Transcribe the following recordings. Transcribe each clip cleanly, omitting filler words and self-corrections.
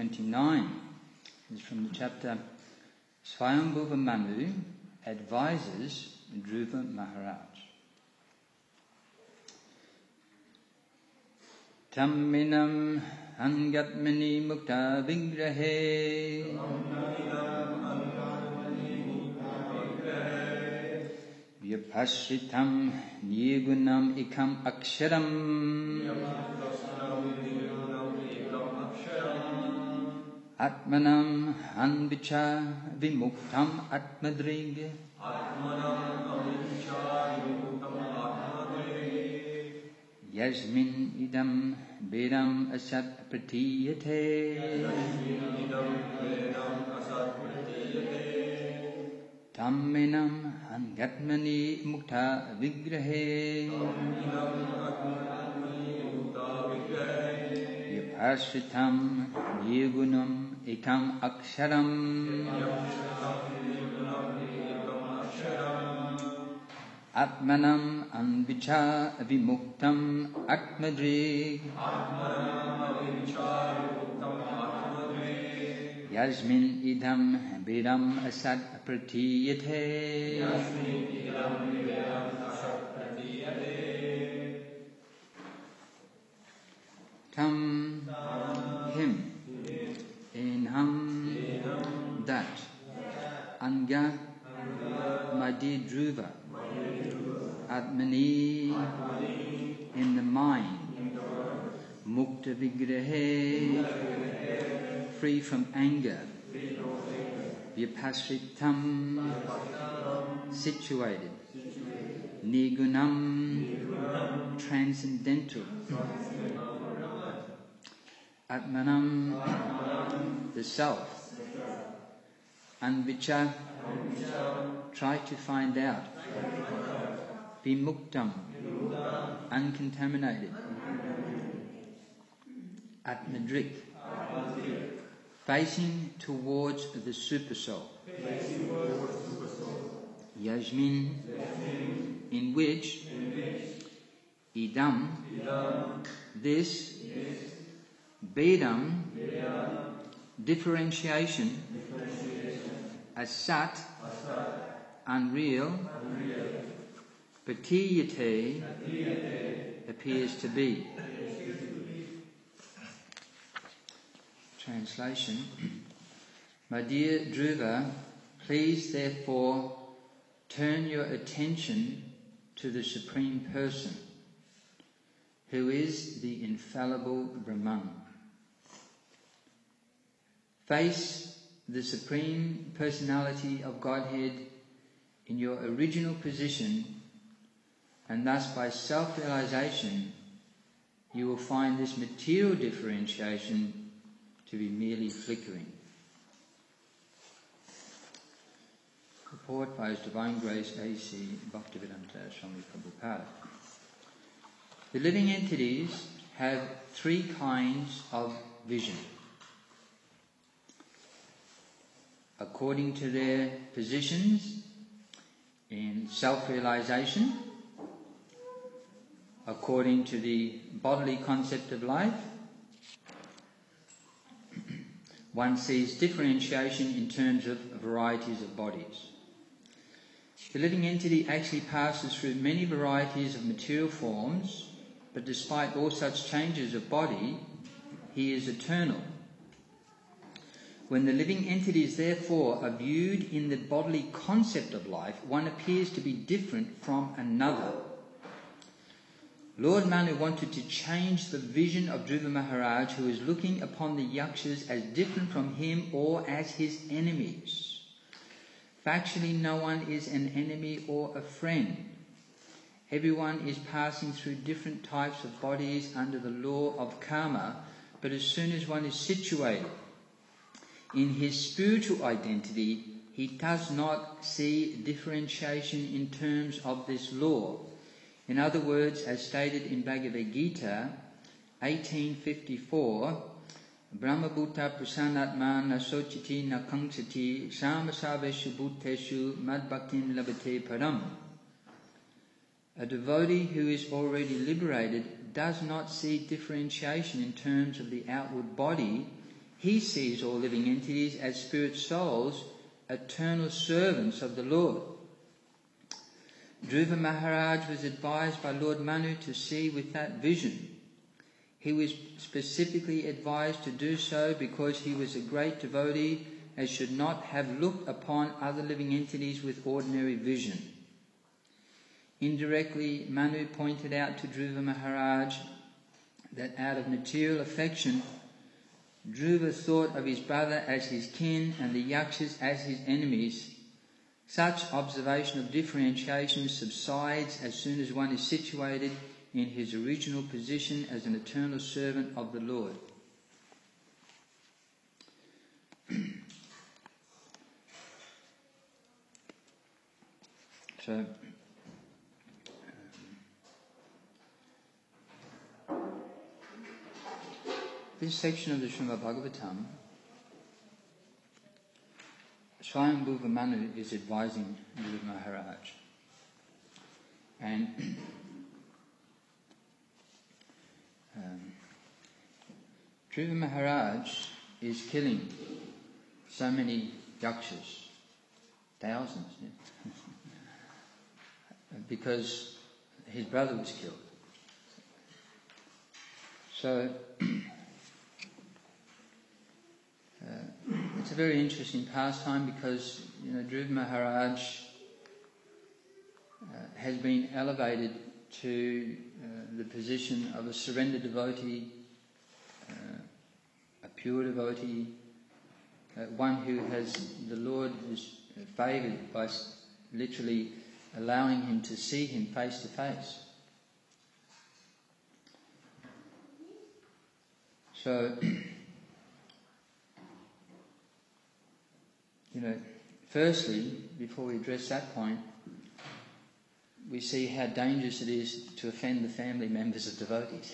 29. It's from the chapter Swayambhuva Manu advises Dhruva Maharaj. Tamminam angatmani mukta vigrahe vyapashritam nirgunam ikam aksharam Atmanam anvicha vimuktam atmadrig Yasmin idam vedam asat pratiyate Tamminam angatmani mukta vigrahe Vyapashritam nirgunam ekam aksharam Atmanam anvicha vimuktam atmadrig Yasmin idam vedam asat pratiyate Tam him in hum that Anga my dear Dhruva Atmani in the mind Mukta Vigrahe free from anger Vyapashritam situated Nigunam transcendental Atmanam the self Anvicha try to find out Vimuktam uncontaminated Atmadrik facing towards the Supersoul Yasmin in which Idam this Vedam differentiation Asat unreal Patiyate appears to be. Translation. My dear Dhruva, please therefore turn your attention to the Supreme Person, who is the infallible Brahman. Face the Supreme Personality of Godhead in your original position, and thus by self-realization you will find this material differentiation to be merely flickering. Report by His Divine Grace A.C. Bhaktivedanta Swami Prabhupada. The living entities have three kinds of vision. According to their positions in self-realization, according to the bodily concept of life, one sees differentiation in terms of varieties of bodies. The living entity actually passes through many varieties of material forms, but despite all such changes of body, he is eternal. When the living entities therefore are viewed in the bodily concept of life, one appears to be different from another. Lord Manu wanted to change the vision of Dhruva Maharaj, who is looking upon the Yakshas as different from him or as his enemies. Factually, no one is an enemy or a friend. Everyone is passing through different types of bodies under the law of karma, but as soon as one is situated in his spiritual identity, he does not see differentiation in terms of this law. In other words, as stated in Bhagavad Gita 1854, Brahmabhuta prasanatma nasochiti nakangsati samasaveshu bhuteshu madbhaktin labhate param. A devotee who is already liberated does not see differentiation in terms of the outward body. he sees all living entities as spirit souls, eternal servants of the Lord. Dhruva Maharaj was advised by Lord Manu to see with that vision. He was specifically advised to do so because he was a great devotee and should not have looked upon other living entities with ordinary vision. Indirectly, Manu pointed out to Dhruva Maharaj that out of material affection, Dhruva thought of his brother as his kin and the Yakshas as his enemies. Such observation of differentiation subsides as soon as one is situated in his original position as an eternal servant of the Lord. So, this section of the Srimad Bhagavatam, Swayambhuva Manu is advising Dhruva Maharaj. And Dhruva Maharaj is killing so many yakshas, thousands, because his brother was killed. So it's a very interesting pastime because Dhruva Maharaj has been elevated to the position of a surrendered devotee, a pure devotee, one who the Lord has favoured by literally allowing him to see him face to face. So, firstly, before we address that point, we see how dangerous it is to offend the family members of devotees.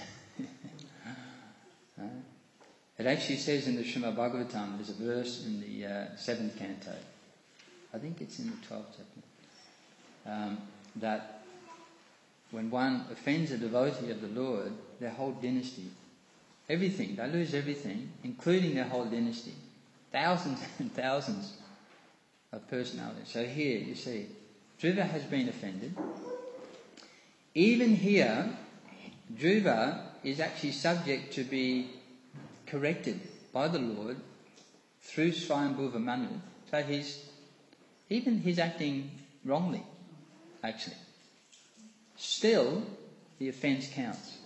It actually says in the Srimad Bhagavatam, there's a verse in the 7th canto, I think it's in the 12th chapter, that when one offends a devotee of the Lord, their whole dynasty, everything, they lose everything, including their whole dynasty. Thousands and thousands of personalities. So here, you see, Dhruva has been offended. Even here, Dhruva is actually subject to be corrected by the Lord through Swayambhuva Manu. So he's acting wrongly, actually. Still, the offence counts.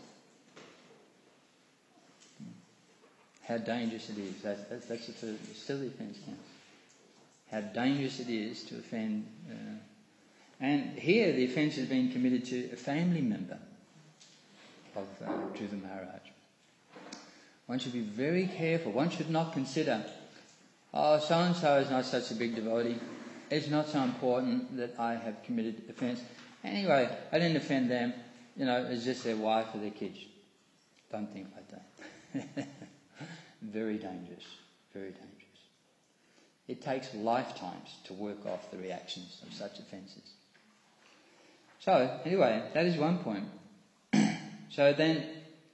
How dangerous it is. That's the first. Still the offence counts. How dangerous it is to offend. And here the offence has been committed to a family member of Dhruva Maharaj. One should be very careful. One should not consider, so-and-so is not such a big devotee. It's not so important that I have committed offence. Anyway, I didn't offend them. It's just their wife or their kids. Don't think like that. Very dangerous. Very dangerous. It takes lifetimes to work off the reactions of such offences. So, anyway, that is one point. So then,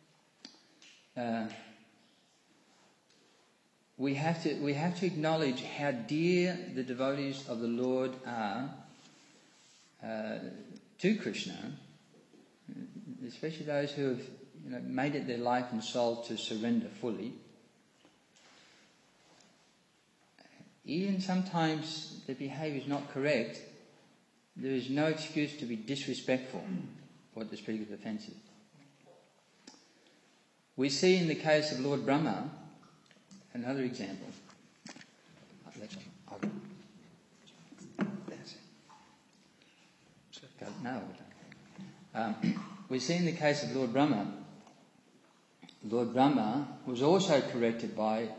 we have to acknowledge how dear the devotees of the Lord are to Krishna, especially those who have made it their life and soul to surrender fully. Even sometimes the behaviour is not correct, there is no excuse to be disrespectful or to speak of offensive. We see in the case of Lord Brahma another example. We see in the case of Lord Brahma was also corrected by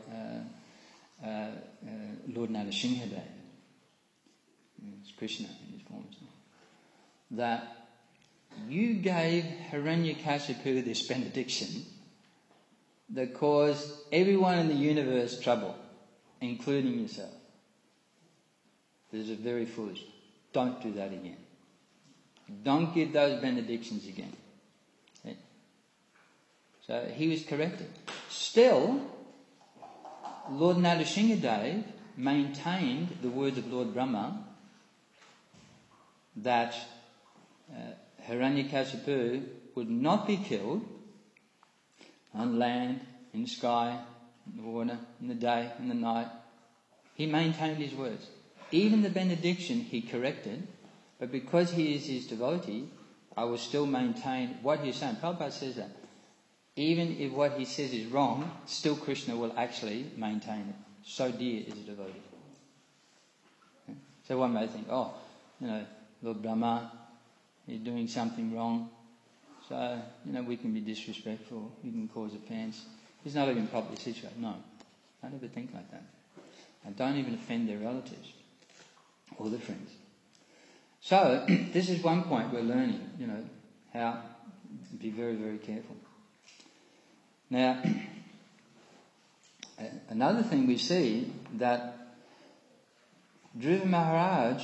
Lord Narasimhadev. It's Krishna in his form. That you gave Hiranyakashipu this benediction that caused everyone in the universe trouble, including yourself. This is very foolish. Don't do that again. Don't give those benedictions again. Okay? So he was corrected. Still, Lord Narasimhadev maintained the words of Lord Brahma that Hiranyakashipu would not be killed on land, in the sky, in the water, in the day, in the night. He maintained his words. Even the benediction he corrected, but because he is his devotee, I will still maintain what he's saying. Prabhupada says that. Even if what he says is wrong, still Krishna will actually maintain it. So dear is a devotee. So one may think, Lord Brahma, you're doing something wrong. So, we can be disrespectful, we can cause offence. He's not even properly situated. No, don't ever think like that. And don't even offend their relatives or their friends. So, this is one point we're learning, how to be very, very careful. Now, another thing we see that Dhruva Maharaj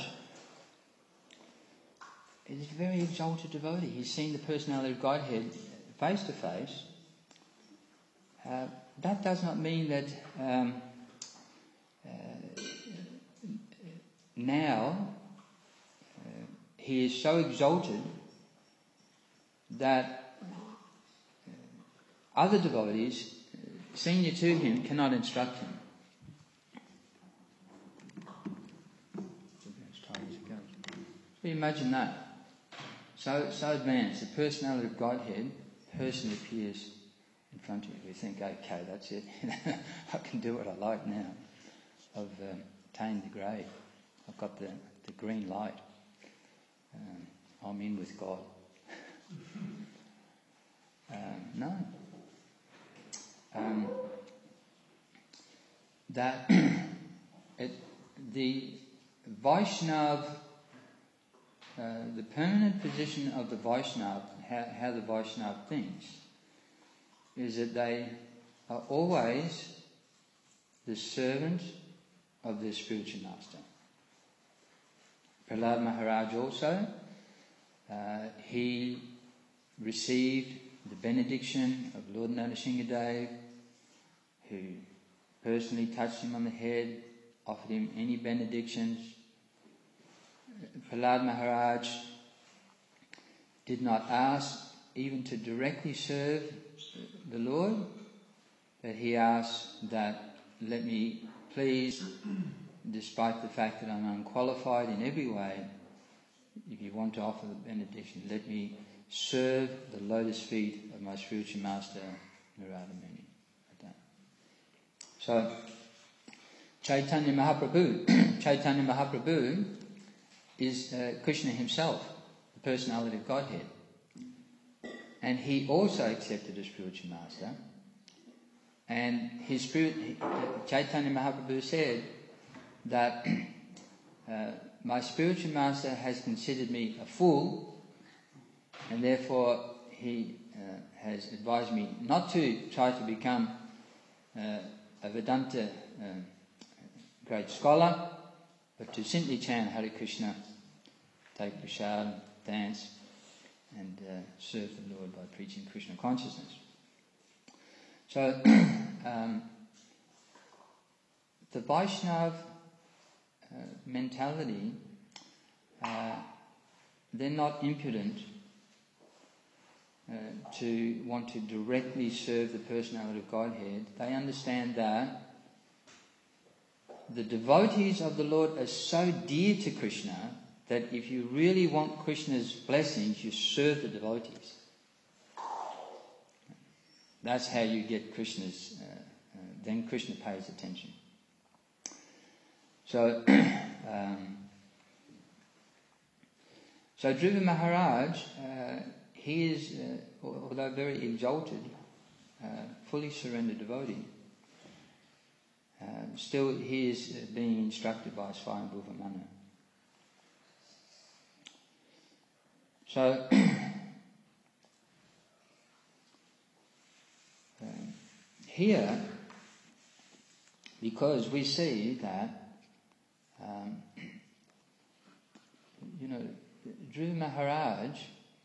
is a very exalted devotee. He's seen the personality of Godhead face to face. That does not mean that now he is so exalted that other devotees senior to him cannot instruct him. So imagine that. So advanced, the personality of Godhead personally appears in front of you. We think, okay, that's it. I can do what I like now. I've attained the grade. I've got the green light. I'm in with God. No. The Vaishnav, the permanent position of the Vaishnav, how the Vaishnav thinks, is that they are always the servant of their spiritual master. Prahlad Maharaj also, he received the benediction of Lord Narasimhadev, who personally touched him on the head, offered him any benedictions. Prahlad Maharaj did not ask even to directly serve the Lord, but he asked that, let me please, despite the fact that I'm unqualified in every way, if you want to offer the benediction, let me serve the lotus feet of my spiritual master, Narada Muni. So, Chaitanya Mahaprabhu is Krishna himself, the personality of Godhead. And he also accepted a spiritual master. And Chaitanya Mahaprabhu said that my spiritual master has considered me a fool, and therefore he has advised me not to try to become a Vedanta great scholar, but to simply chant Hare Krishna, take prasad, dance, and serve the Lord by preaching Krishna consciousness. So, the Vaishnav mentality, they're not impudent to want to directly serve the personality of Godhead. They understand that the devotees of the Lord are so dear to Krishna that if you really want Krishna's blessings, you serve the devotees. That's how you get Krishna's, then Krishna pays attention. So, Dhruva Maharaj, he is, although very exalted, fully surrendered devotee. Still, he is being instructed by Swayambhu Manu. So, here, because we see that, Dhruva Maharaj,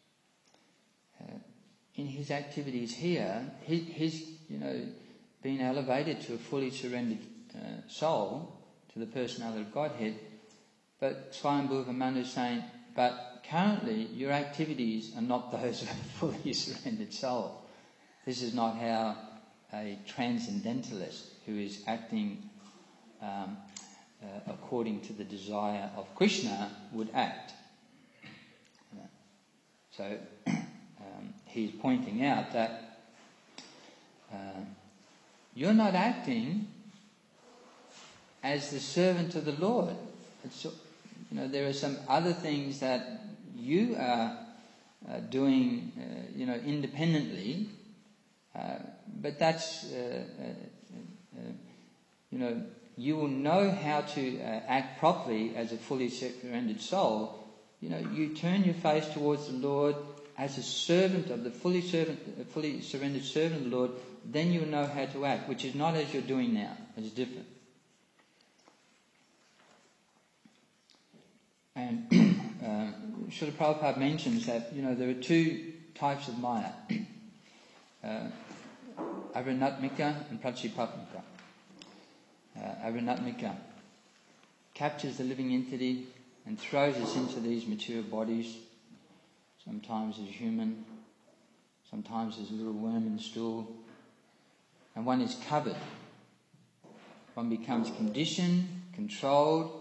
in his activities here, he's been elevated to a fully surrendered soul, to the personality of Godhead. But Swayambhuva Manu is saying, but currently your activities are not those of a fully surrendered soul. This is not how a transcendentalist who is acting according to the desire of Krishna would act. So he's pointing out that you're not acting as the servant of the Lord. There are some other things that you are doing, independently, but that's, you will know how to act properly as a fully surrendered soul. You turn your face towards the Lord as a servant of the fully surrendered servant of the Lord, then you'll know how to act, which is not as you're doing now. It's different. And Srila Prabhupada mentions that, there are two types of Maya, Avrinatmika and Prachipatmika. Avrinatmika captures the living entity and throws us into these material bodies, sometimes as human, sometimes as a little worm in stool, and one is covered. One becomes conditioned, controlled,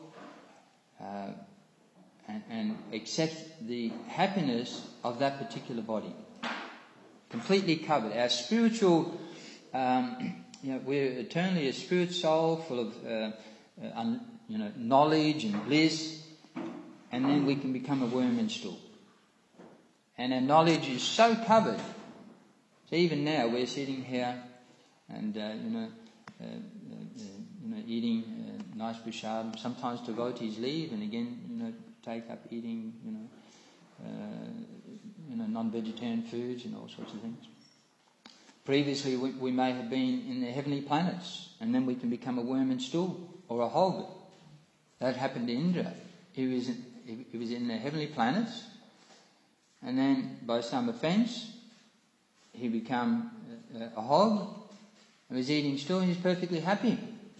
and accepts the happiness of that particular body. Completely covered. Our spiritual, we're eternally a spirit soul full of, knowledge and bliss, and then we can become a worm in stool. And our knowledge is so covered. So even now we're sitting here and, eating nice prashadam. Sometimes devotees leave and again, take up eating, non-vegetarian foods and all sorts of things. Previously, we may have been in the heavenly planets, and then we can become a worm in stool or a hog. That happened to Indra. He was in the heavenly planets, and then by some offence, he became a hog. He was eating stool, and he was perfectly happy.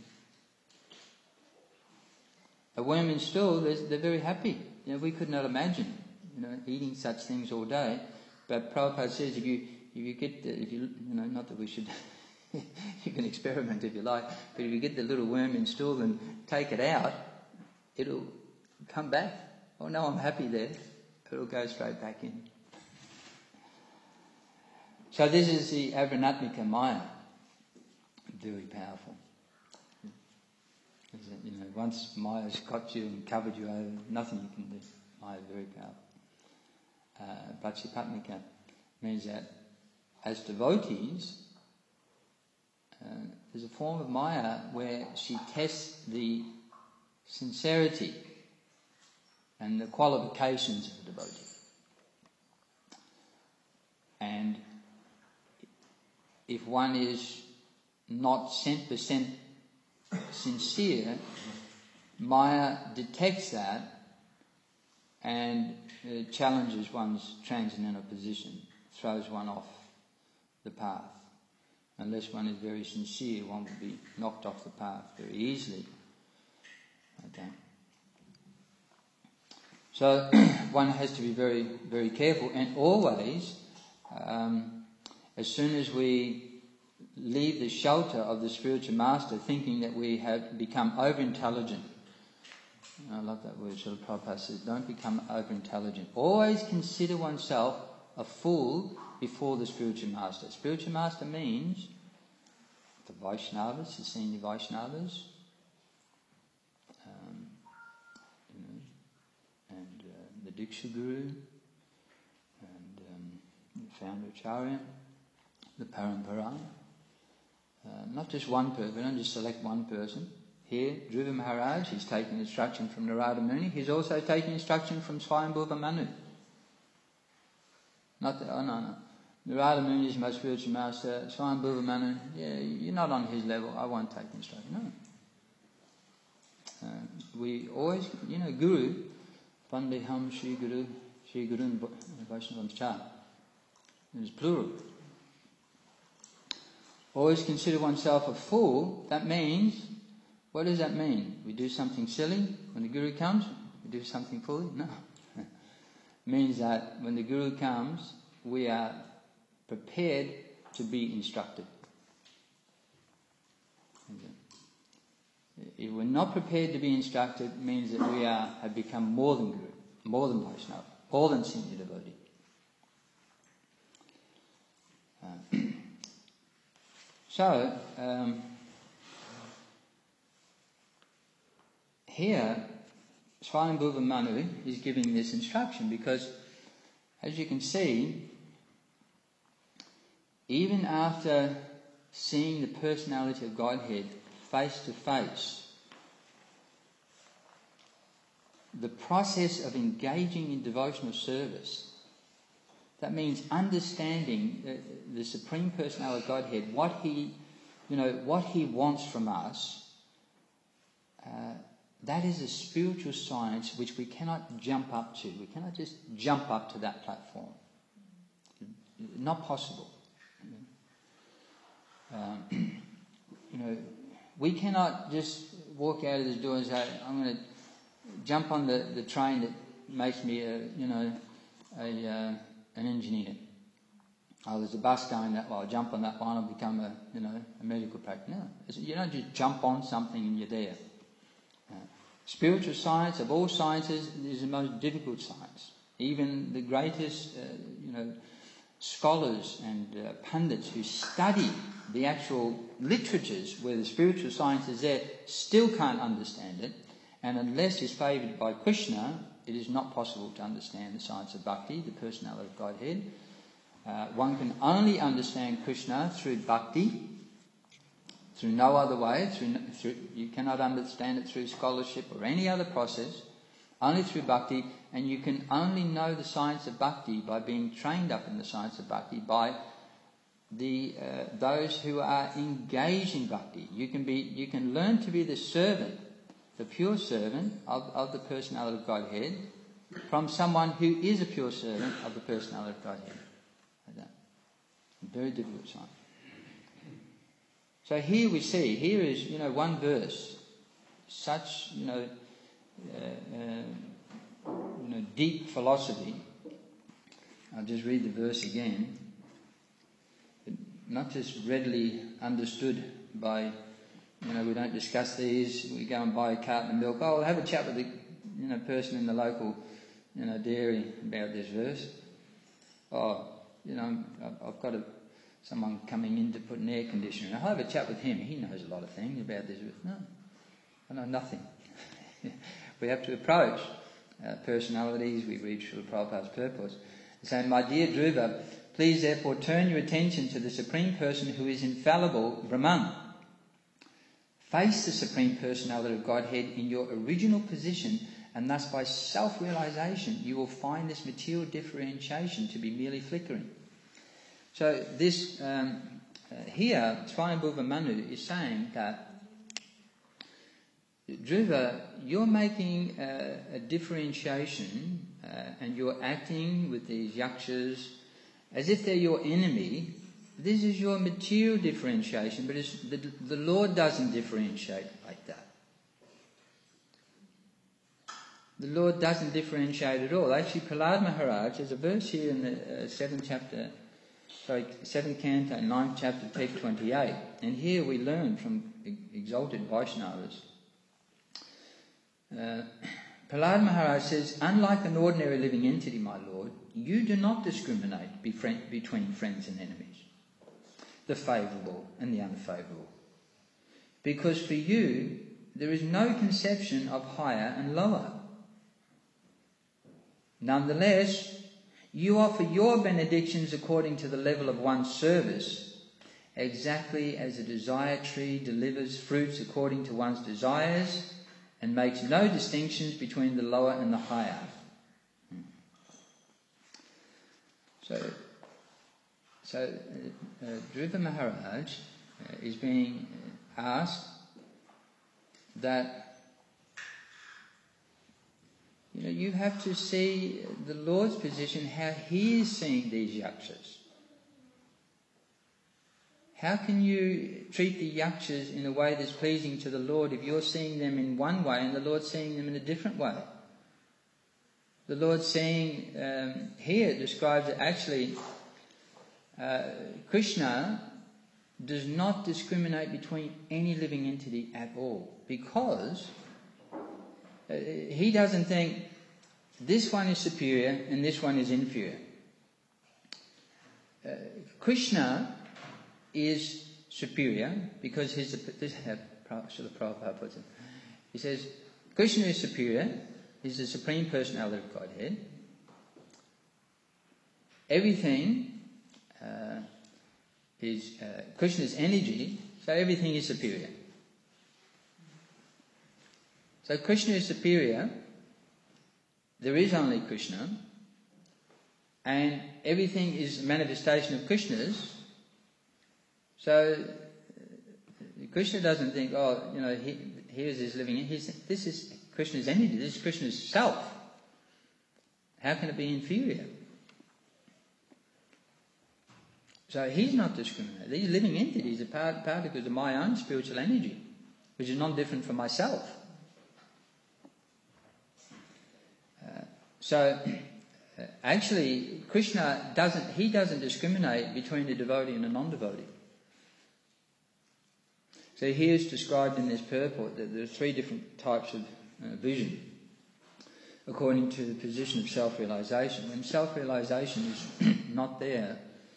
A worm in stool, they're very happy. We could not imagine, eating such things all day. But Prabhupada says if you get not that we should, you can experiment if you like, but if you get the little worm in stool and take it out, it'll come back. Oh no, I'm happy there. It'll go straight back in. So this is the Avrinatmika Maya. Very powerful. Once Maya's got you and covered you over, nothing you can do. Maya is very powerful. Prachipatmika means that as devotees, there's a form of Maya where she tests the sincerity and the qualifications of the devotee. And if one is not 100% sincere, Maya detects that and challenges one's transcendental position, throws one off the path. Unless one is very sincere, one will be knocked off the path very easily. Okay. So one has to be very, very careful, and always, as soon as we leave the shelter of the spiritual master, thinking that we have become over-intelligent. I love that word. Srila Prabhupada says, don't become over-intelligent. Always consider oneself a fool before the spiritual master. Spiritual master means the Vaishnavas, the senior Vaishnavas, and the Diksha Guru, and the founder Acharya, the Parampara. Not just one person, we don't just select one person. Here, Dhruva Maharaj, he's taking instruction from Narada Muni. He's also taking instruction from Swayambhuva Manu. Not that, no. Narada Muni is my spiritual master. Swayambhuva Manu, you're not on his level. I won't take instruction. No. We always, Guru, Vandeham Shri Gurun Vaishnavam Cha. It's plural. Always consider oneself a fool. That means What does that mean? We do something silly when the Guru comes? We do something foolish? No. It means that when the Guru comes, we are prepared to be instructed. If we're not prepared to be instructed, it means that we have become more than Guru, more than Vaishnava, more than senior devotee. Here, Swayambhuva Manu is giving this instruction because, as you can see, even after seeing the personality of Godhead face to face, the process of engaging in devotional service, that means understanding the Supreme Personality of Godhead, what He wants from us. That is a spiritual science which we cannot jump up to. We cannot just jump up to that platform. Not possible. We cannot just walk out of this door and say, I'm going to jump on the train that makes me an engineer. Oh, there's a bus going that way. I'll jump on that one. I'll become a medical practitioner. No, you don't just jump on something and you're there. Spiritual science of all sciences is the most difficult science. Even the greatest, scholars and pundits who study the actual literatures where the spiritual science is there still can't understand it. And unless it's favoured by Krishna, it is not possible to understand the science of bhakti, the personality of Godhead. One can only understand Krishna through bhakti, through no other way. You cannot understand it through scholarship or any other process, only through bhakti. And you can only know the science of bhakti by being trained up in the science of bhakti by those who are engaged in bhakti. You can learn to be the servant, the pure servant of the personality of Godhead, from someone who is a pure servant of the personality of Godhead. Like that. Very difficult science. So here we see, here is, one verse, such, deep philosophy. I'll just read the verse again. Not just readily understood by, we don't discuss these. We go and buy a carton of milk. Oh, I'll have a chat with the, person in the local, dairy about this verse. Oh, I've got someone coming in to put an air conditioner. I'll have a chat with him. He knows a lot of things about this verse. No, I know nothing. We have to approach personalities. We read Srila Prabhupada's purpose. So, my dear Dhruva, please therefore turn your attention to the Supreme Person who is infallible, Brahman. Face the Supreme Personality of Godhead in your original position, and thus by self-realization you will find this material differentiation to be merely flickering. So this here, Swayambhuva Manu is saying that, Dhruva, you're making a differentiation and you're acting with these yakshas as if they're your enemy. This is your material differentiation, but the Lord doesn't differentiate like that. The Lord doesn't differentiate at all. Actually, Prahlad Maharaj, there's a verse here in the 7th canto, 9th chapter, text 28. And here we learn from exalted Vaishnavas. Prahlad Maharaj says, unlike an ordinary living entity, my Lord, you do not discriminate between friends and enemies, the favourable and the unfavourable. Because for you, there is no conception of higher and lower. Nonetheless, you offer your benedictions according to the level of one's service, exactly as a desire tree delivers fruits according to one's desires and makes no distinctions between the lower and the higher. So Dhruva Maharaj is being asked that, you have to see the Lord's position, how He is seeing these yakshas. how can you treat the yakshas in a way that's pleasing to the Lord if you're seeing them in one way and the Lord's seeing them in a different way? The Lord's saying here describes that actually Krishna does not discriminate between any living entity at all, because he doesn't think this one is superior and this one is inferior. Krishna is superior because this is how Srila Prabhupada puts it. He says, Krishna is superior, he's the Supreme Personality of Godhead. Everything is Krishna's energy, so everything is superior. So Krishna is superior, there is only Krishna, and everything is a manifestation of Krishna's. So Krishna doesn't think, here's his living. This is Krishna's energy. This is Krishna's self. How can it be inferior? So he's not discriminating. These living entities are particles of my own spiritual energy, which is not different from myself. Actually, Krishna doesn't discriminate between a devotee and a non-devotee. So here is described in this purport that there are three different types of vision according to the position of self-realization. When self-realization is not there,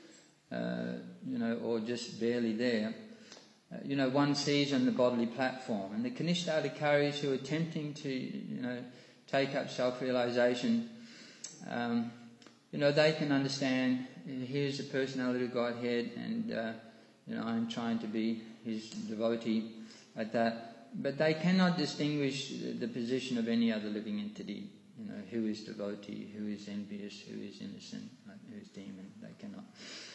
or just barely there, one sees on the bodily platform. And the Kanishta Adhikaris who are attempting to, take up self-realization, they can understand, here's the personality of Godhead, and I'm trying to be his devotee at that. But they cannot distinguish the position of any other living entity. Who is devotee, who is envious, who is innocent, who is demon. They cannot.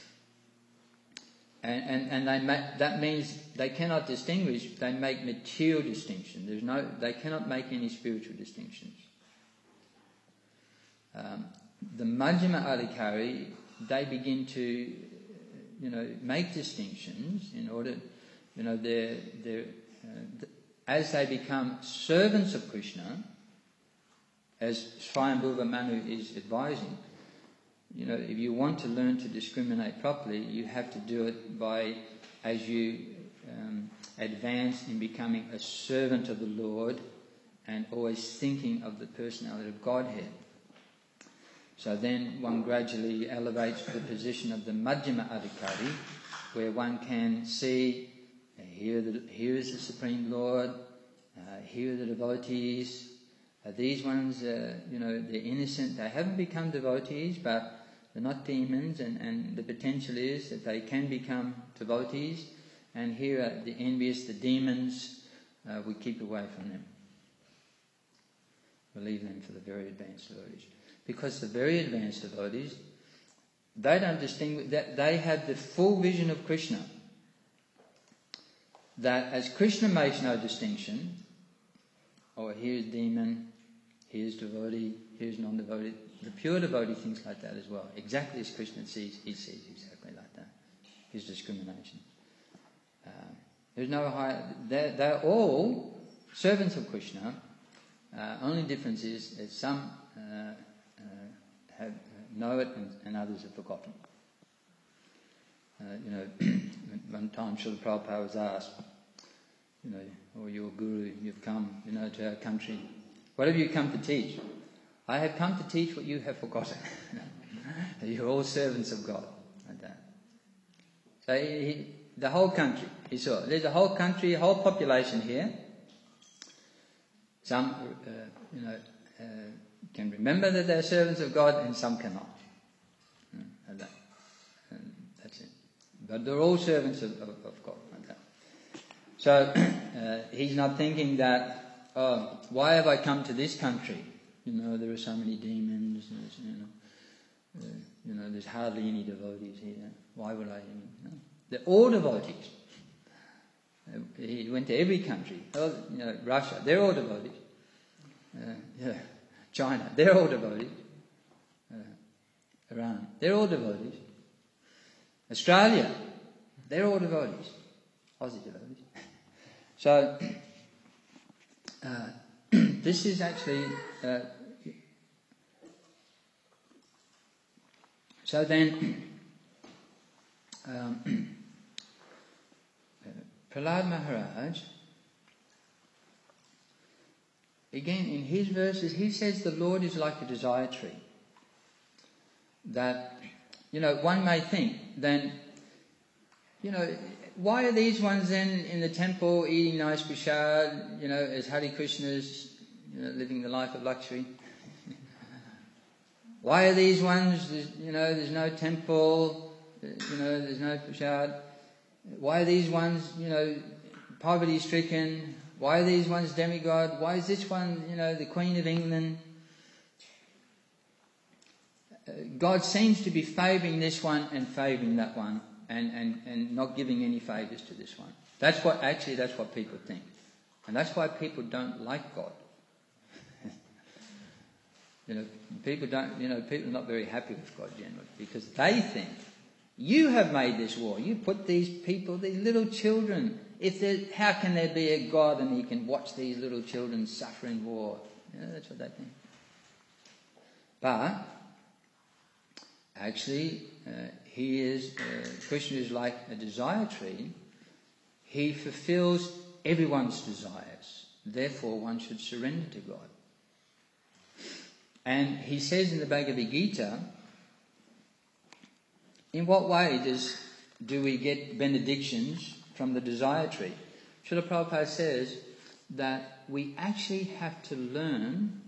And that means they cannot distinguish. They make material distinction. They cannot make any spiritual distinctions. The Majjhima Adhikari, they begin to, make distinctions in order, as they become servants of Krishna, as Swayambhuva Manu is advising, if you want to learn to discriminate properly, you have to do it as you advance in becoming a servant of the Lord and always thinking of the personality of Godhead. So then one gradually elevates to the position of the Majjhima Adhikari, where one can see, here is the Supreme Lord, here are the devotees. These ones, they're innocent. They haven't become devotees, but they're not demons, and the potential is that they can become devotees. And here are the envious, the demons. We keep away from them. We leave them for the very advanced devotees. Because the very advanced devotees, they don't distinguish, that they have the full vision of Krishna. That as Krishna makes no distinction, here's demon, here's devotee, here's non-devotee. The pure devotee thinks like that as well. Exactly as Krishna sees, he sees exactly like that. His discrimination. There's no higher. They're all servants of Krishna. Only difference is that some know it and others have forgotten. One time Srila Prabhupada was asked, your guru, you've come, to our country. What have you come to teach? I have come to teach what you have forgotten. You're all servants of God. Like that. So the whole country, he saw, there's a whole country, a whole population here. Some, can remember that they're servants of God, and some cannot. And that's it. But they're all servants of God. Like that. So he's not thinking that, why have I come to this country? There are so many demons. There's hardly any devotees here. Why would I? They're all devotees. He went to every country. Russia, they're all devotees. China, they're all devotees. Iran, they're all devotees. Australia, They're all devotees, Aussie devotees. So this is actually... so then... Prahlad Maharaj, again in his verses, he says the Lord is like a desire tree. That, one may think, then, why are these ones then in the temple eating nice prasad, as Hare Krishnas, living the life of luxury? Why are these ones, there's no temple, there's no prasad? Why are these ones, poverty-stricken? Why are these ones demigod? Why is this one, the Queen of England? God seems to be favouring this one and favouring that one and not giving any favours to this one. That's what people think. And that's why people don't like God. People are not very happy with God generally because they think, you have made this war. You put these people, these little children. How can there be a God and he can watch these little children suffer in war? That's what they think. But actually, Krishna is like a desire tree. He fulfills everyone's desires. Therefore, one should surrender to God. And he says in the Bhagavad Gita, in what way do we get benedictions from the desire tree? Srila Prabhupada says that we actually have to learn,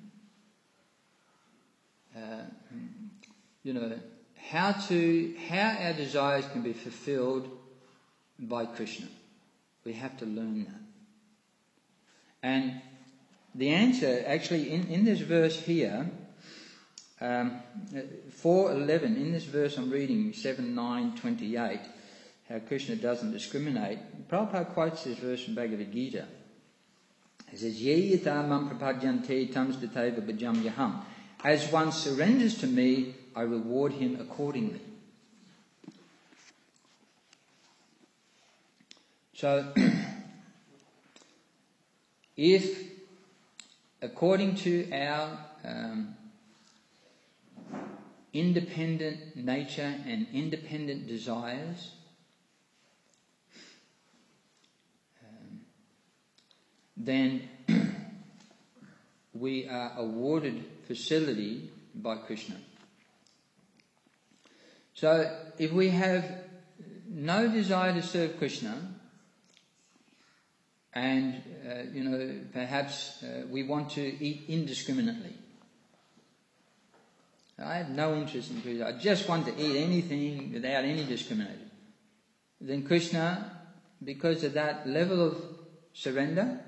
how our desires can be fulfilled by Krishna. We have to learn that. And the answer, actually, in this verse here, 4:11, in this verse I'm reading, 7:9:28, how Krishna doesn't discriminate. Prabhupada quotes this verse from Bhagavad Gita. He says, Ye yata mam prapadyante tam stateva bhajam yaham. As one surrenders to me, I reward him accordingly. So, if, according to our independent nature and independent desires, then we are awarded facility by Krishna. So if we have no desire to serve Krishna, and perhaps we want to eat indiscriminately, I have no interest in Krishna, I just want to eat anything without any discrimination, then Krishna, because of that level of surrender,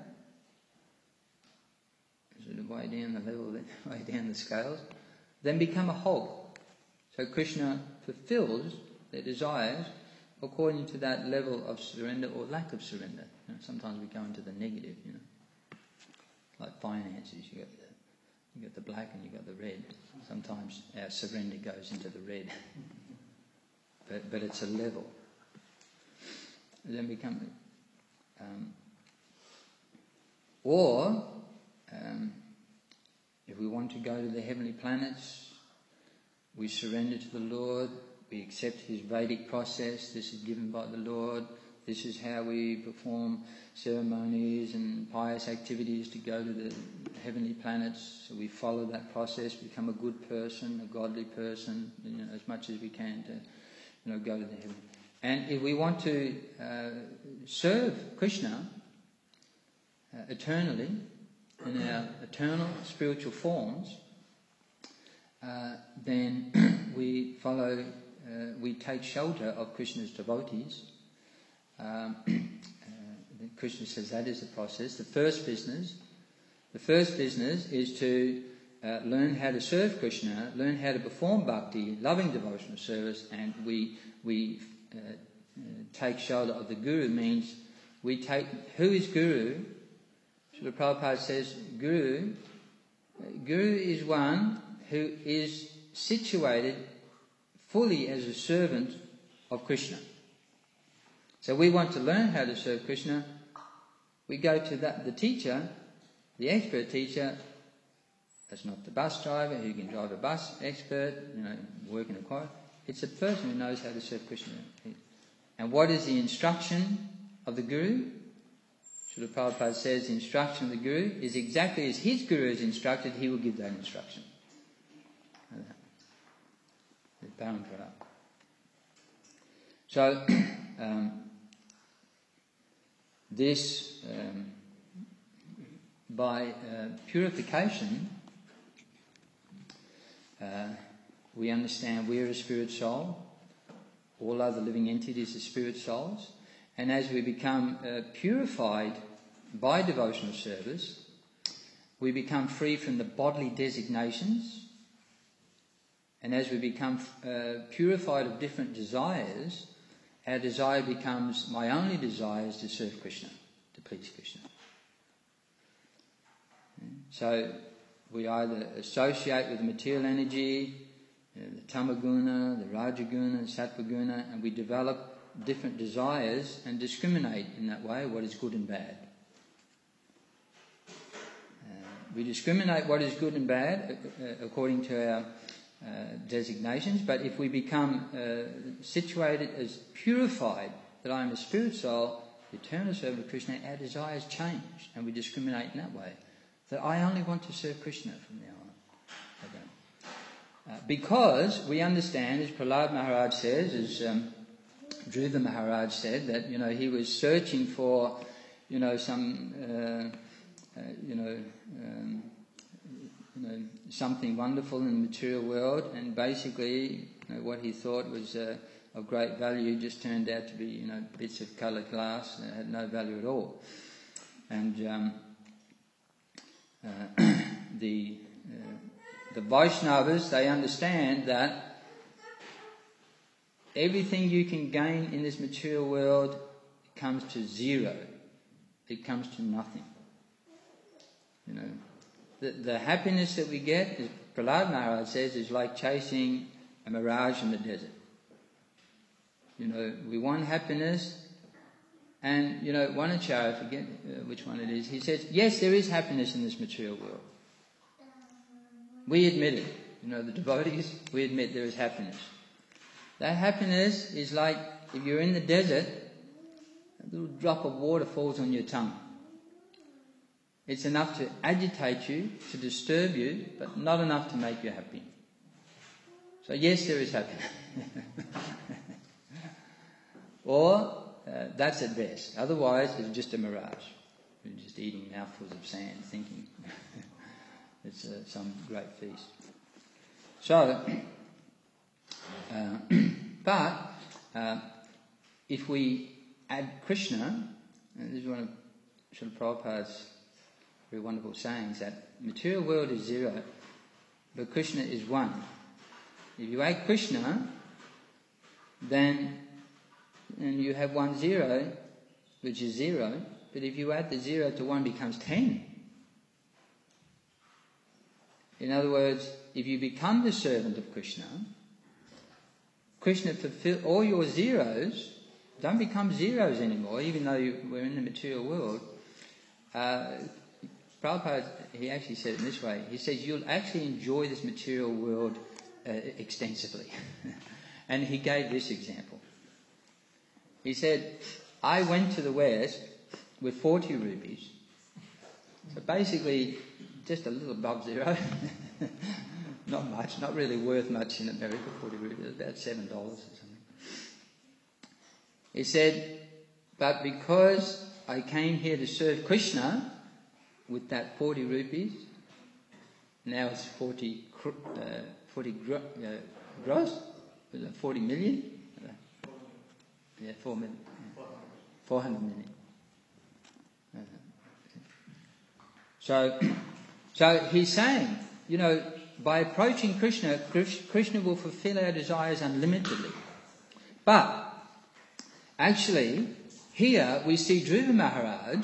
sort of way down the level, way down the scales, then become a whole. So Krishna fulfills their desires according to that level of surrender or lack of surrender. Sometimes we go into the negative, like finances, you got the black and you got the red. Sometimes our surrender goes into the red, but it's a level. Then become, if we want to go to the heavenly planets, we surrender to the Lord. We accept His Vedic process. This is given by the Lord. This is how we perform ceremonies and pious activities to go to the heavenly planets. So we follow that process, become a good person, a godly person, as much as we can to, go to the heaven. And if we want to serve Krishna eternally in our eternal spiritual forms, then we follow. We take shelter of Krishna's devotees. Krishna says that is the process. The first business is to learn how to serve Krishna, learn how to perform bhakti, loving devotional service, and we take shelter of the Guru. Means we take, who is Guru? Srila Prabhupada says Guru is one who is situated fully as a servant of Krishna. So we want to learn how to serve Krishna. We go to the teacher, the expert teacher. That's not the bus driver who can drive a bus, expert, work in a choir. It's a person who knows how to serve Krishna. And what is the instruction of the Guru? Srila Prabhupada says the instruction of the Guru is exactly as his Guru is instructed, he will give that instruction. So, this, by purification, we understand we are a spirit soul. All other living entities are spirit souls. And as we become purified by devotional service, we become free from the bodily designations. And as we become purified of different desires, our desire becomes, my only desire is to serve Krishna, to please Krishna. So we either associate with the material energy, the tamaguna, the rajaguna, the sattvaguna, and we develop different desires and discriminate in that way what is good and bad. We discriminate what is good and bad according to our designations, but if we become situated as purified, that I am a spirit soul, the eternal servant of Krishna, our desires change and we discriminate in that way. That I only want to serve Krishna from now on. Because we understand, as Prahlad Maharaj says, as Dhruva Maharaj said, that he was searching for some something wonderful in the material world, and basically what he thought was of great value just turned out to be bits of coloured glass that had no value at all. And the Vaishnavas, they understand that everything you can gain in this material world comes to zero. It comes to nothing. The happiness that we get, as Prahlad Maharaj says, is like chasing a mirage in the desert. We want happiness, and one acharya, I forget which one it is, he says, yes, there is happiness in this material world. We admit it. The devotees, we admit there is happiness. That happiness is like if you're in the desert, a little drop of water falls on your tongue. It's enough to agitate you, to disturb you, but not enough to make you happy. So yes, there is happiness. Or that's at best. Otherwise, it's just a mirage. You're just eating mouthfuls of sand, thinking it's some great feast. So, but if we add Krishna, and this is one of Srila Prabhupada's very wonderful sayings, that material world is zero, but Krishna is one. If you add Krishna, then and you have 1 0, which is 0, but if you add the 0 to 1 becomes 10. In other words, if you become the servant of Krishna, Krishna fulfill all your zeros, don't become zeros anymore, even though we're in the material world. Prabhupada, he actually said it in this way. He says, you'll actually enjoy this material world extensively. And he gave this example. He said, I went to the West with 40 rupees. So basically, just a little above zero. Not much, not really worth much in America, 40 rupees, about $7 or something. He said, but because I came here to serve Krishna with that 40 rupees, now it's 40 gross, 40 million? Yeah, 4 million. 400 million. So he's saying, by approaching Krishna, Krishna will fulfill our desires unlimitedly. But actually, here we see Dhruva Maharaj,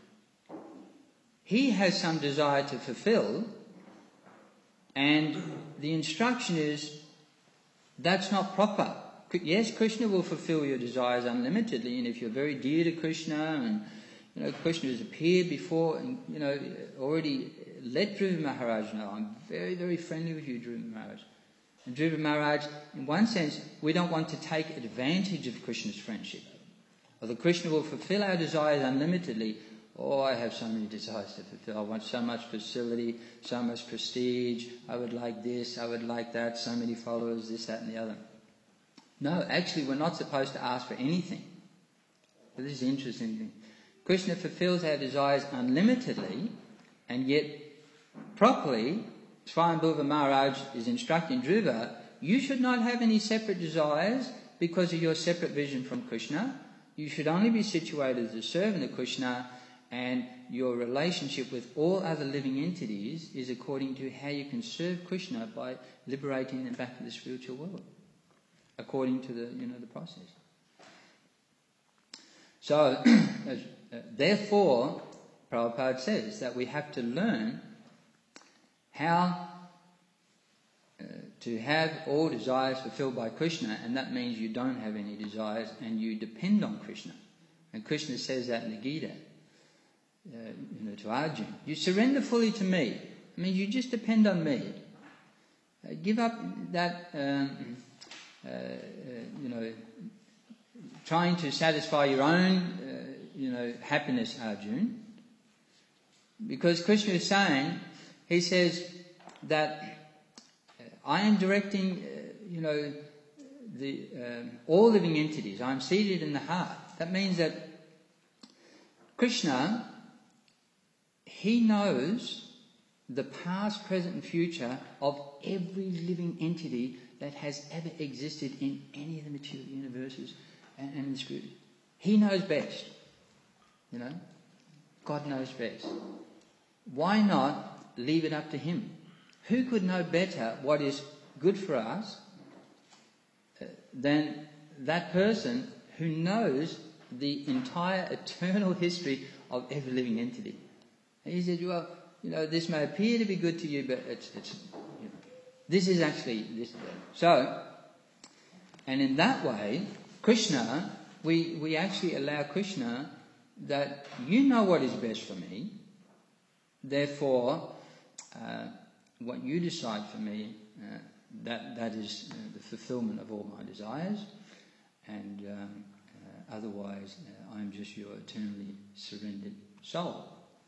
he has some desire to fulfill, and the instruction is, that's not proper. yes, Krishna will fulfill your desires unlimitedly, and if you're very dear to Krishna, and Krishna has appeared before, and already let Dhruva Maharaj know, I'm very, very friendly with you, Dhruva Maharaj. And Dhruva Maharaj, in one sense, we don't want to take advantage of Krishna's friendship. Although Krishna will fulfill our desires unlimitedly, I have so many desires to fulfill. I want so much facility, so much prestige. I would like this, I would like that, so many followers, this, that, and the other. No, actually, we're not supposed to ask for anything. But this is an interesting thing. Krishna fulfills our desires unlimitedly, and yet properly, Swayambhuva Maharaj is instructing Dhruva, you should not have any separate desires because of your separate vision from Krishna. You should only be situated as a servant of Krishna, and your relationship with all other living entities is according to how you can serve Krishna by liberating them back to the spiritual world, according to the process. So, therefore, Prabhupada says that we have to learn how to have all desires fulfilled by Krishna, and that means you don't have any desires and you depend on Krishna. And Krishna says that in the Gita, to Arjuna. You surrender fully to me. I mean, you just depend on me. Give up that, trying to satisfy your own, happiness, Arjuna. Because Krishna is saying, he says that I am directing, all living entities. I am seated in the heart. That means that Krishna, he knows the past, present and future of every living entity that has ever existed in any of the material universes and in the spirit. He knows best. God knows best. Why not leave it up to him? Who could know better what is good for us than that person who knows the entire eternal history of every living entity? And he said, well, this may appear to be good to you, but it's this is actually this. So, and in that way, Krishna, we actually allow Krishna that you know what is best for me. Therefore, what you decide for me, that is the fulfillment of all my desires, and otherwise I'm just your eternally surrendered soul.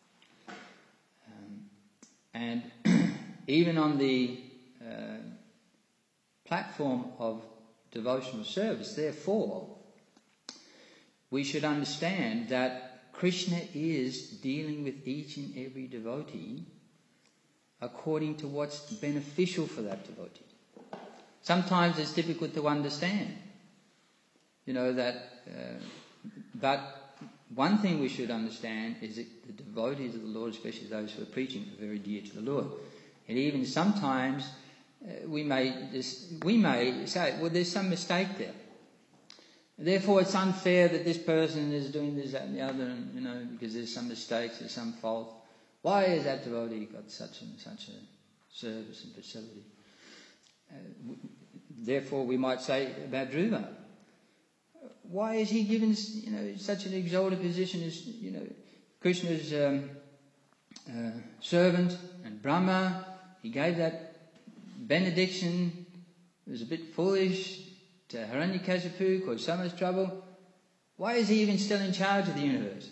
And even on the platform of devotional service, therefore, we should understand that Krishna is dealing with each and every devotee according to what's beneficial for that devotee. Sometimes it's difficult to understand, but one thing we should understand is that the devotees of the Lord, especially those who are preaching, are very dear to the Lord. And even sometimes we may say, well, there's some mistake there. Therefore, it's unfair that this person is doing this, that, and the other, and, because there's some mistakes, there's some fault. Why has that devotee got such and such a service and facility? Therefore, we might say about Dhruva, why is he given, such an exalted position as, Krishna's servant and Brahma? He gave that benediction. It was a bit foolish. To Hiranyakashipu, caused so much trouble. Why is he even still in charge of the universe?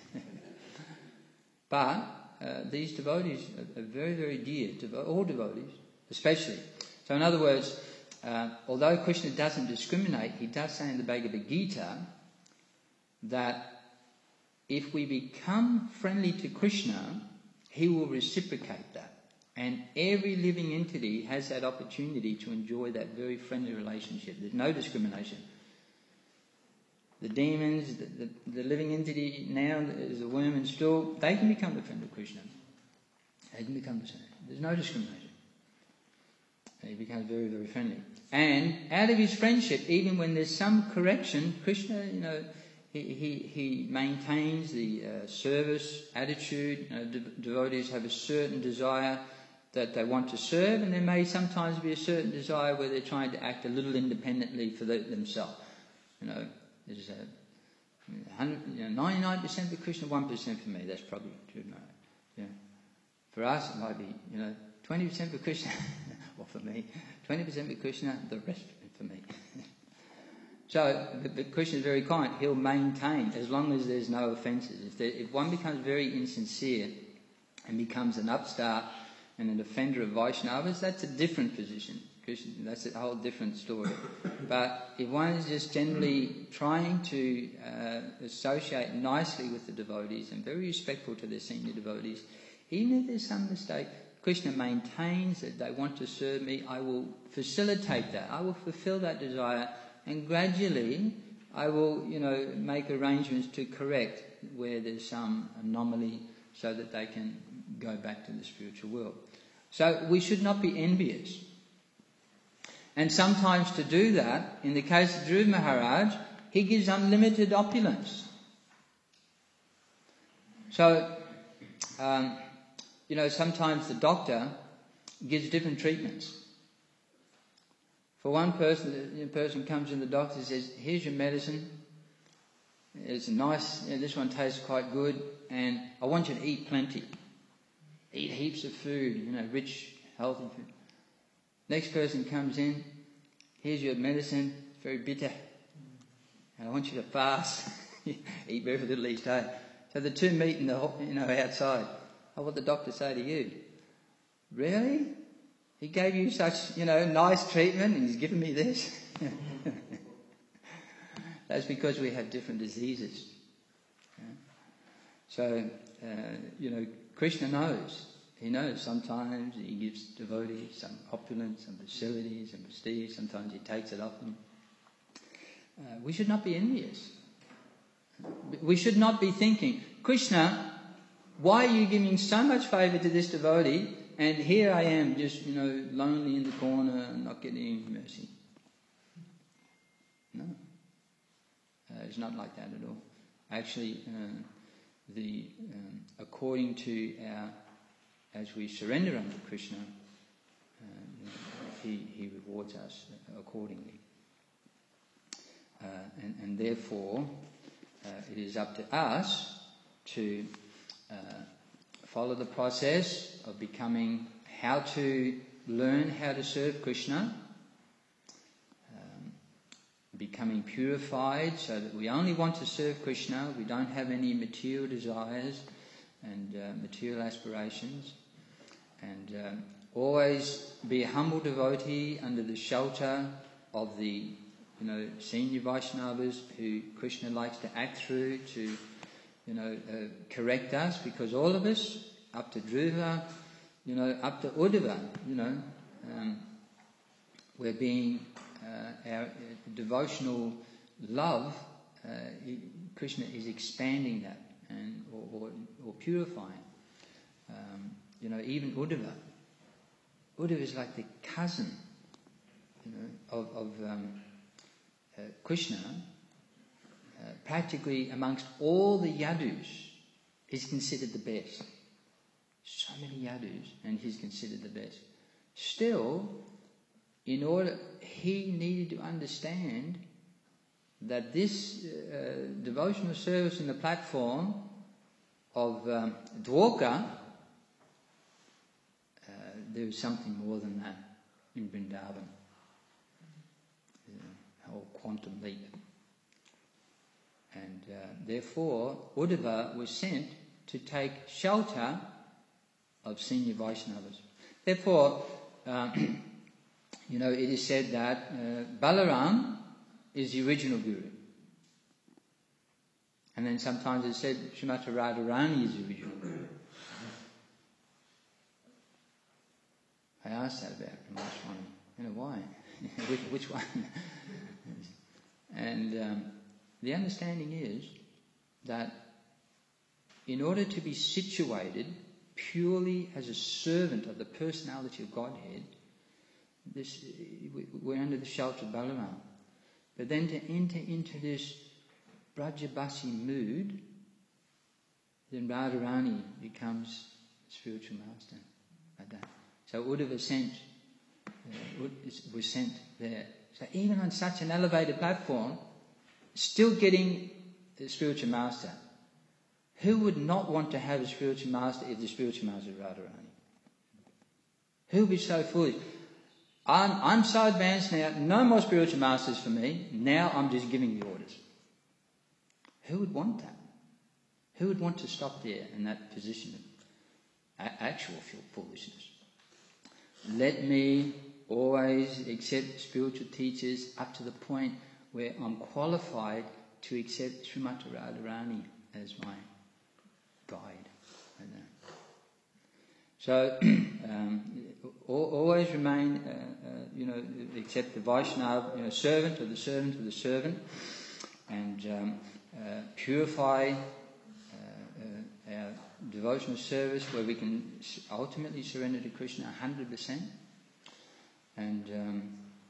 But these devotees are very, very dear to all devotees, especially. So in other words, although Krishna doesn't discriminate, he does say in the Bhagavad Gita that if we become friendly to Krishna, he will reciprocate that. And every living entity has that opportunity to enjoy that very friendly relationship. There's no discrimination. The demons, the living entity now is a worm and stool, they can become the friend of Krishna. They can become the same. There's no discrimination. He becomes very, very friendly. And out of his friendship, even when there's some correction, Krishna, he maintains the service attitude. Devotees have a certain desire that they want to serve, and there may sometimes be a certain desire where they're trying to act a little independently for themselves. There's 99% for Krishna, 1% for me. That's probably true. Yeah. For us, it might be 20% for Krishna, or for me, 20% for Krishna, the rest for me. So, but Krishna is very kind. He'll maintain as long as there's no offences. If one becomes very insincere and becomes an upstart and an offender of Vaishnavas, that's a different position. Krishna, that's a whole different story. But if one is just generally trying to associate nicely with the devotees and very respectful to their senior devotees, even if there's some mistake, Krishna maintains that they want to serve me. I will facilitate that. I will fulfill that desire, and gradually I will, make arrangements to correct where there's some anomaly so that they can go back to the spiritual world. So we should not be envious. And sometimes to do that, in the case of Dhruva Maharaj, he gives unlimited opulence. So, sometimes the doctor gives different treatments. For one person, the person comes in, the doctor says, here's your medicine. It's nice, this one tastes quite good, and I want you to eat plenty. Eat heaps of food, rich, healthy food. Next person comes in, here's your medicine, it's very bitter, and I want you to fast. Eat very little each day. So the two meet in the outside. Oh, what the doctor say to you? Really? He gave you such, nice treatment and he's given me this? That's because we have different diseases. Yeah? So, Krishna knows. He knows sometimes he gives devotees some opulence, some facilities, some prestige. Sometimes he takes it off them. We should not be envious. We should not be thinking, Krishna, why are you giving so much favour to this devotee, and here I am just, lonely in the corner and not getting any mercy? No. It's not like that at all. Actually, according to as we surrender unto Krishna, he rewards us accordingly. And therefore, it is up to us to follow the process of how to learn how to serve Krishna, becoming purified so that we only want to serve Krishna, we don't have any material desires and material aspirations, and always be a humble devotee under the shelter of the senior Vaishnavas who Krishna likes to act through to correct us, because all of us, up to Dhruva, up to Uddhava, we're being our devotional love. Krishna is expanding that and or purifying. Even Uddhava. Uddhava is like the cousin, of Krishna. Practically amongst all the Yadus, he's considered the best. So many Yadus, and he's considered the best. Still, he needed to understand that this devotional service in the platform of Dwarka, there was something more than that in Vrindavan. A whole quantum leap. And therefore, Uddhava was sent to take shelter of senior Vaishnavas. Therefore, it is said that Balaram is the original guru. And then sometimes it's said Srimati Radharani is the original guru. I asked that about Ramaswamy. Why? Which one? And the understanding is that in order to be situated purely as a servant of the personality of Godhead, we're under the shelter of Balaram. But then to enter into this Brajabasi mood, then Radharani becomes spiritual master like that. So Uddhava was sent there. So even on such an elevated platform, still getting the spiritual master. Who would not want to have a spiritual master if the spiritual master is Radharani? Who would be so foolish? I'm so advanced now, no more spiritual masters for me, now I'm just giving the orders. Who would want that? Who would want to stop there in that position of actual foolishness? Let me always accept spiritual teachers up to the point where I'm qualified to accept Srimati Radharani as my guide. So always remain, accept the Vaishnava, servant of the servant of the servant, and purify our devotional service where we can ultimately surrender to Krishna 100%, and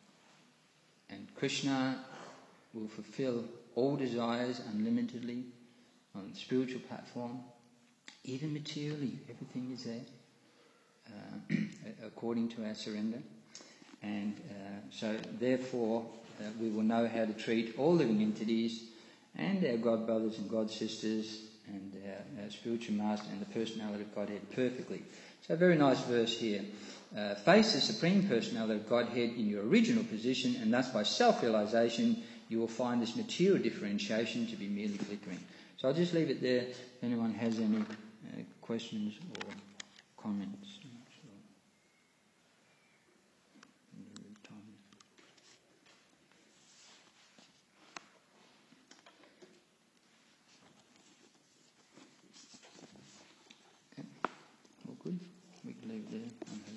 Krishna will fulfill all desires unlimitedly on the spiritual platform, even materially. Everything is there according to our surrender, and so therefore we will know how to treat all living entities and our God brothers and God sisters and our spiritual master and the personality of Godhead perfectly. So a very nice verse here. Face the Supreme Personality of Godhead in your original position, and thus by self-realization you will find this material differentiation to be merely flickering. So I'll just leave it there if anyone has any questions or comments. Good. We can leave it there.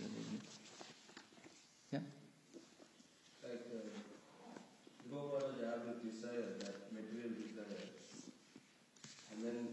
Yeah. Like Gopala Jagrat desire, that material desire, and then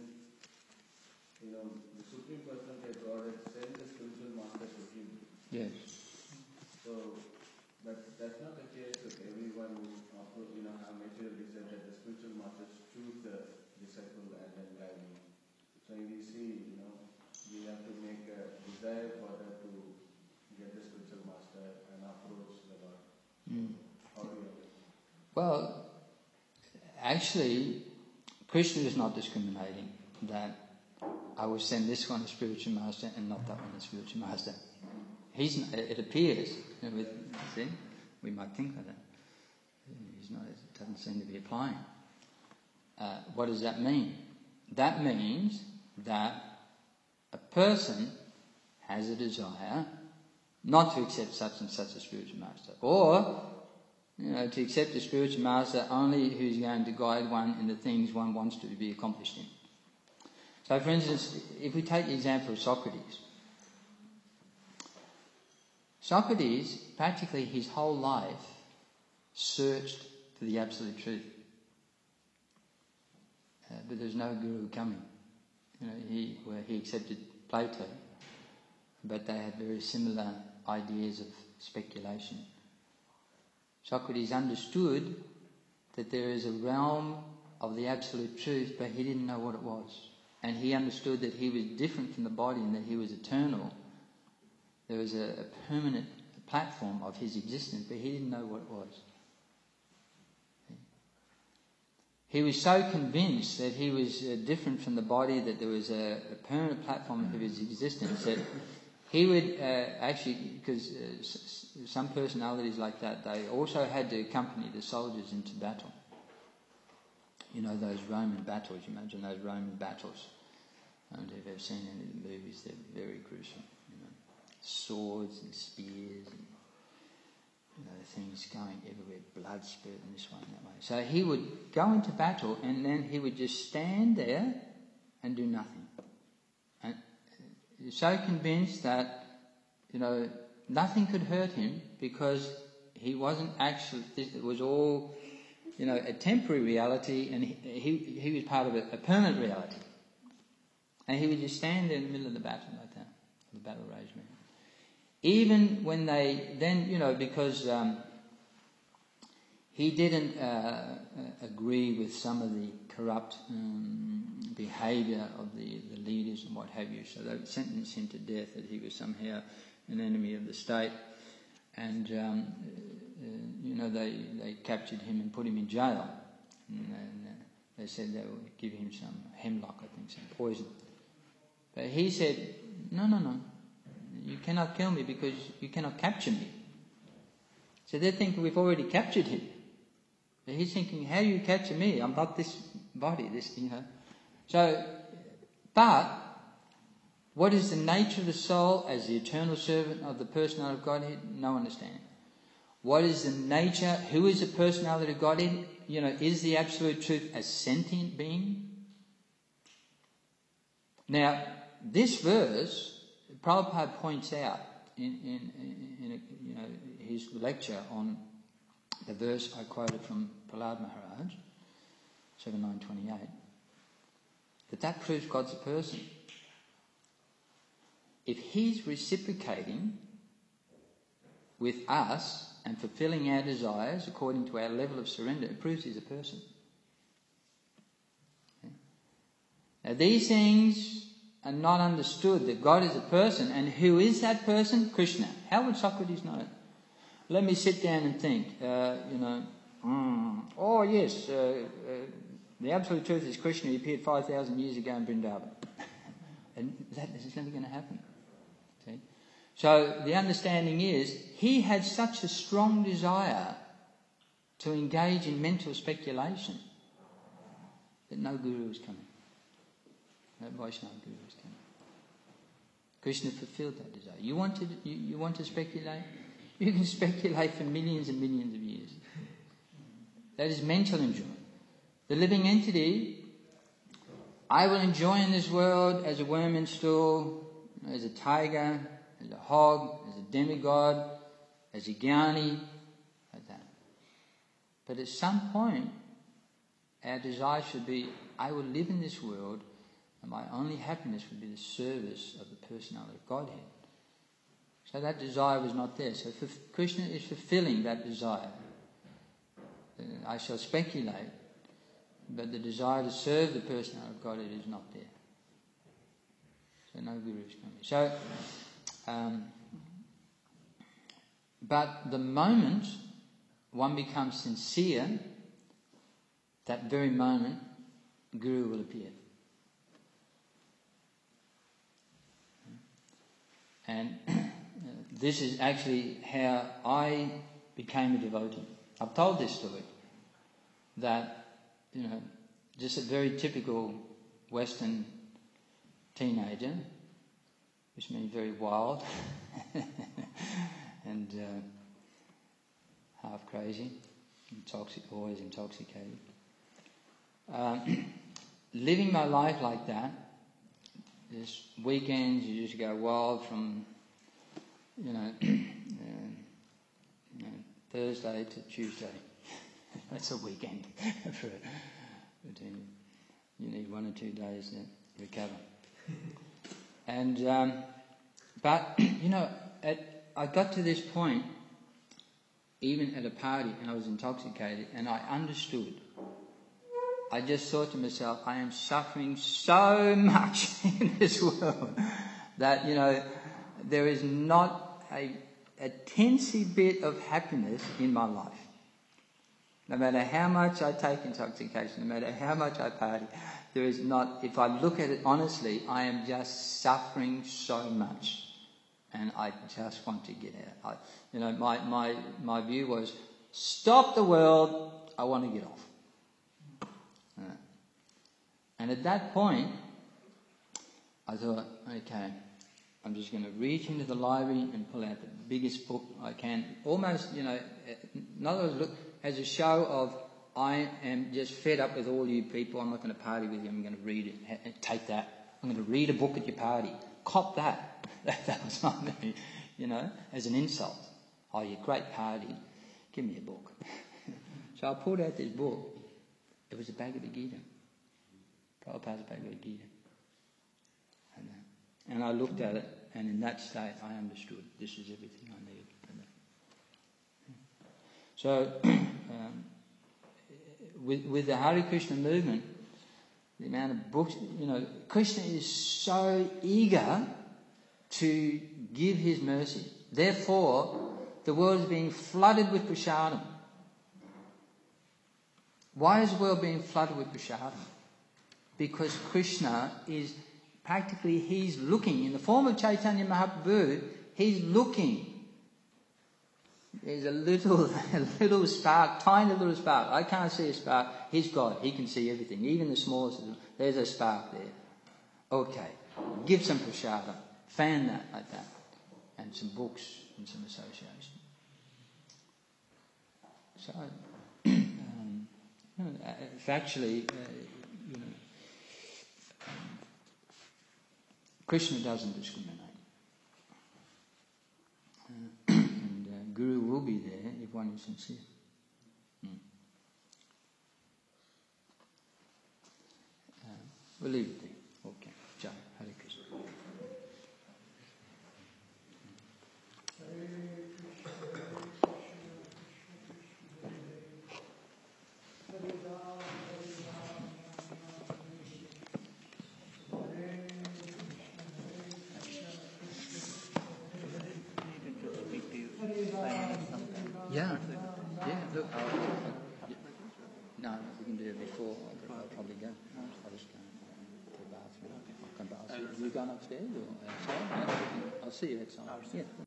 the Supreme Personality of God had sent the spiritual master to him. Yes. So, but that's not the case with everyone who have material desire, that the spiritual masters choose the disciple and then guide him. So we see, we have to make a desire for that to get the spiritual master and approach the Lord. How do you? Well, actually, Krishna is not discriminating that I will send this one as spiritual master and not that one as spiritual master. It appears, we might think of that. He's not. It doesn't seem to be applying. What does that mean? That means that a person has a desire not to accept such and such a spiritual master, or to accept a spiritual master only who's going to guide one in the things one wants to be accomplished in. So, for instance, if we take the example of Socrates, practically his whole life searched for the absolute truth, but there's no guru coming. He accepted Plato, but they had very similar ideas of speculation. Socrates understood that there is a realm of the absolute truth, but he didn't know what it was. And he understood that he was different from the body and that he was eternal. There was a permanent platform of his existence, but he didn't know what it was. He was so convinced that he was different from the body, that there was a permanent platform of his existence, that he would because some personalities like that, they also had to accompany the soldiers into battle. Those Roman battles, you imagine those Roman battles. I don't know if you've ever seen any of the movies, they're very gruesome. Swords and spears and things going everywhere, blood spurting this way and that way. So he would go into battle and then he would just stand there and do nothing. And he was so convinced that, nothing could hurt him because he wasn't actually, it was all, a temporary reality, and he was part of a permanent reality. And he would just stand there in the middle of the battle like that, the battle raged. Even when they then, because he didn't agree with some of the corrupt behaviour of the leaders and what have you. So they sentenced him to death, that he was somehow an enemy of the state. And, they captured him and put him in jail. And they said they would give him some hemlock, I think, some poison. But he said, no, you cannot kill me because you cannot capture me. So they're thinking we've already captured him. But he's thinking, how do you capture me? I'm not this body, So, but what is the nature of the soul as the eternal servant of the personality of Godhead? No understanding. What is the nature? Who is the personality of Godhead? Is the Absolute Truth a sentient being? Now, this verse, Prabhupada points out in his lecture on the verse I quoted from Prahlad Maharaj, 7928, that proves God's a person. If he's reciprocating with us and fulfilling our desires according to our level of surrender, it proves he's a person. Okay? Now these things are not understood, that God is a person, and who is that person? Krishna. How would Socrates know it? Let me sit down and think, the Absolute Truth is Krishna. He appeared 5,000 years ago in Vrindavan. And that is never going to happen. See? So the understanding is, he had such a strong desire to engage in mental speculation that no guru was coming. No Vaishnava guru was coming. Krishna fulfilled that desire. You want to speculate? You can speculate for millions and millions of years. That is mental enjoyment. The living entity, I will enjoy in this world as a worm in stool, as a tiger, as a hog, as a demigod, as a jnani, like that. But at some point, our desire should be, I will live in this world, and my only happiness would be the service of the personality of Godhead. So that desire was not there. So Krishna is fulfilling that desire. I shall speculate, but the desire to serve the personality of Godhead is not there. So no guru is coming. So, but the moment one becomes sincere, that very moment, guru will appear. And this is actually how I became a devotee. I've told this story, that, just a very typical Western teenager, which means very wild and half crazy, always intoxicated. Living my life like that, this weekends you just go wild from, Thursday to Tuesday. That's a weekend for a routine. You need 1 or 2 days to recover. And but I got to this point, even at a party, and I was intoxicated, and I understood. I just thought to myself, I am suffering so much in this world that, there is not a teensy bit of happiness in my life. No matter how much I take intoxication, no matter how much I party, there is not, if I look at it honestly, I am just suffering so much. And I just want to get out. My view was, stop the world, I want to get off. And at that point, I thought, okay, I'm just going to reach into the library and pull out the biggest book I can. Almost, in other words, look, as a show of, I am just fed up with all you people. I'm not going to party with you. I'm going to read it. Take that. I'm going to read a book at your party. Cop that. That was not me, as an insult. Oh, you're a great party. Give me a book. So I pulled out this book. It was a Bhagavad Gita. Prabhupada's Bhagavad Gita. And I looked at it, and in that state I understood this is everything I need. So, with the Hare Krishna movement, the amount of books, Krishna is so eager to give his mercy. Therefore, the world is being flooded with prasadam. Why is the world being flooded with prasadam? Because Krishna is practically, he's looking, in the form of Chaitanya Mahaprabhu, he's looking. There's a little spark, tiny little spark. I can't see a spark. He's God. He can see everything, even the smallest of them. There's a spark there. Okay. Give some prasadam. Fan that like that. And some books and some association. So, factually, Krishna doesn't discriminate. And Guru will be there if one is sincere. We'll leave it there. Okay. Jai. Hare Krishna. Yeah, look, no, we can do it before. I'll probably go. I'll just go to the bathroom. I'll come back. You going upstairs or outside? I'll see you outside. Yeah.